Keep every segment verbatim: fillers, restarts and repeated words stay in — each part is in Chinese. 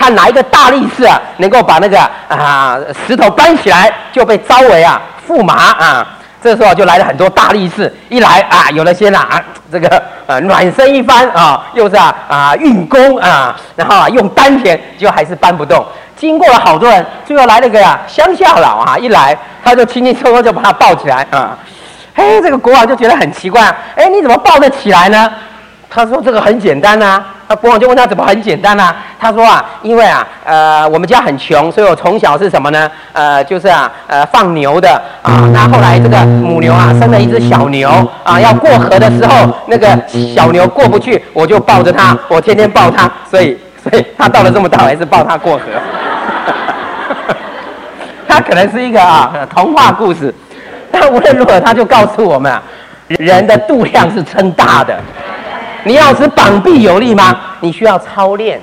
看哪一个大力士啊，能够把那个啊石头搬起来，就被招为啊驸马啊。这时候就来了很多大力士，一来啊，有了些啊，啊这个呃暖身一番啊，又是啊啊运功啊，然后啊用丹田，就还是搬不动。经过了好多人，最后来了个呀、啊、乡下佬啊，一来他就轻轻松松就把他抱起来啊。嘿，这个国王就觉得很奇怪，哎，你怎么抱得起来呢？他说这个很简单啊。那国王就问他怎么很简单啊？他说啊，因为啊，呃，我们家很穷，所以我从小是什么呢？呃，就是啊，呃，放牛的啊。那后来这个母牛啊，生了一只小牛啊，要过河的时候，那个小牛过不去，我就抱着它，我天天抱它，所以，所以他到了这么大还是抱它过河。他可能是一个啊童话故事，但无论如何，他就告诉我们啊，人的度量是称大的。你要使膀臂有力吗？你需要操练。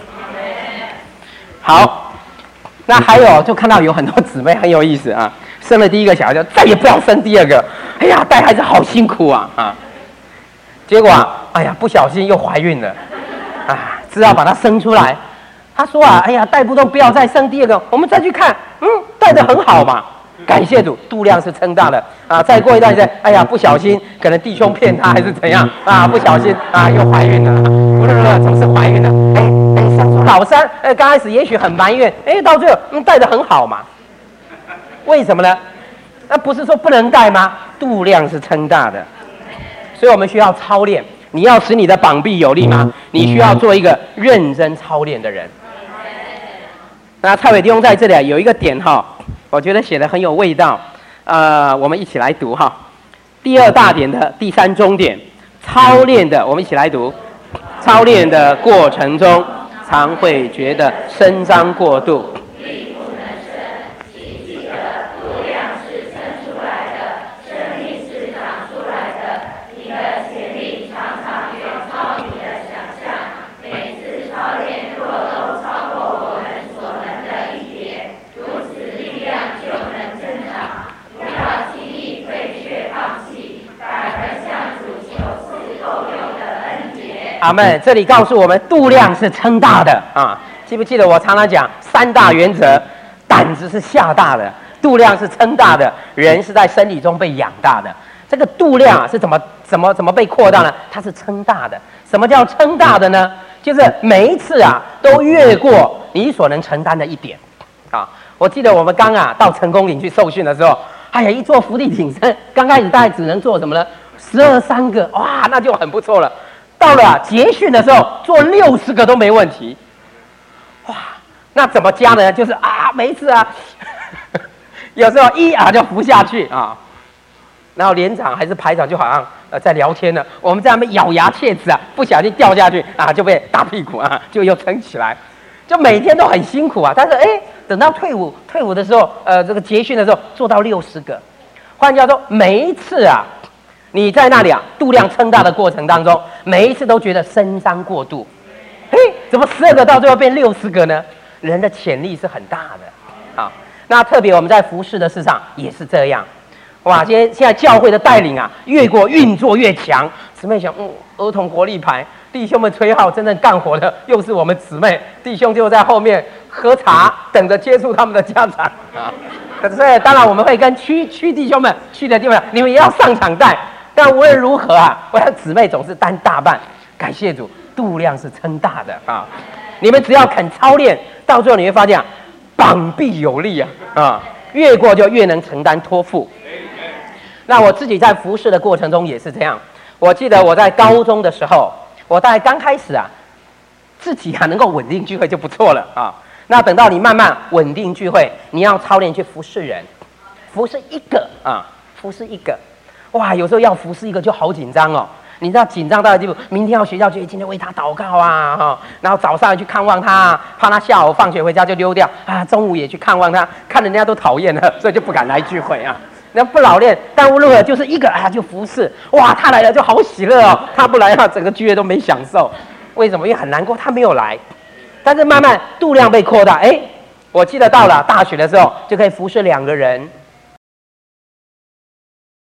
好，那还有就看到有很多姊妹很有意思啊，生了第一个小孩就再也不要生第二个。哎呀，带孩子好辛苦啊啊！结果啊，哎呀，不小心又怀孕了啊，只好把它生出来。他说啊，哎呀，带不动，不要再生第二个，我们再去看，嗯，带得很好嘛。感谢主，度量是称大的啊！再过一段时间，哎呀，不小心，可能弟兄骗他还是怎样啊？不小心啊，又怀孕了，不是不是，总是怀孕了。哎哎，生出老三，哎，刚开始也许很埋怨，哎，到最后嗯带得很好嘛。为什么呢？那不是说不能带吗？度量是称大的，所以我们需要操练。你要使你的膀臂有力吗？你需要做一个认真操练的人。那蔡伟弟兄在这里啊有一个点哈。我觉得写得很有味道，呃，我们一起来读哈。第二大点的第三中点，操练的，我们一起来读。操练的过程中，常会觉得伸张过度， 力不能生，其记得度量是生出来的，生命是长出来的。你的潜力常常远超你的想象，每次操练若都超过我们所能的一点，如此力量就能增长。不要轻易退却放弃，反而向主求赐够用的恩典。 阿们。这里告诉我们，度量是称大的啊！记不记得我常常讲三大原则？胆子是下大的，度量是称大的，人是在生理中被养大的。这个度量啊是怎么怎么怎么被扩大呢？它是称大的。什么叫称大的呢？就是每一次啊都越过你所能承担的一点啊。我记得我们刚啊到成功岭去受训的时候，哎呀，一做伏地挺身，刚开始大概只能做什么呢？十二三个，哇，那就很不错了。到了、啊、结训的时候，做六十个都没问题。哇，那怎么加呢？就是啊，每一次啊，有时候一啊就浮下去啊，然后连长还是排长就好像呃在聊天呢，我们在那边咬牙切齿啊，不小心掉下去啊，就被打屁股啊，就又撑起来，就每天都很辛苦啊。但是哎，等到退伍退伍的时候，呃，这个结训的时候做到六十个，换句话说，每一次啊。你在那里啊，度量称大的过程当中，每一次都觉得伸张过度，嘿，怎么十二个到最后变六十个呢？人的潜力是很大的，啊，那特别我们在服事的事上也是这样，哇，现在现在教会的带领啊，越过运作越强。姊妹想，嗯，儿童国力牌，弟兄们吹号，真正干活的又是我们姊妹，弟兄就在后面喝茶，等着接触他们的家长啊。所以当然我们会跟区区弟兄们去的地方，你们也要上场带。但无论如何啊，我的姊妹总是担大半。感谢主，度量是称大的啊！你们只要肯操练，到最后你会发现、啊，膀臂有力啊啊！越过就越能承担托付。那我自己在服侍的过程中也是这样。我记得我在高中的时候，我大概刚开始啊，自己啊能够稳定聚会就不错了啊。那等到你慢慢稳定聚会，你要操练去服侍人，服侍一个啊，服侍一个。哇，有时候要服侍一个就好紧张哦，你知道紧张到的地步，明天要学校去，今天为他祷告啊，哈、哦，然后早上去看望他，怕他下午放学回家就溜掉啊，中午也去看望他，看人家都讨厌了，所以就不敢来聚会啊。那不老练，但无论如何就是一个啊就服侍，哇，他来了就好喜乐哦，他不来的话，整个聚会都没享受。为什么？因为很难过，他没有来。但是慢慢度量被扩大，哎，我记得到了大学的时候就可以服侍两个人。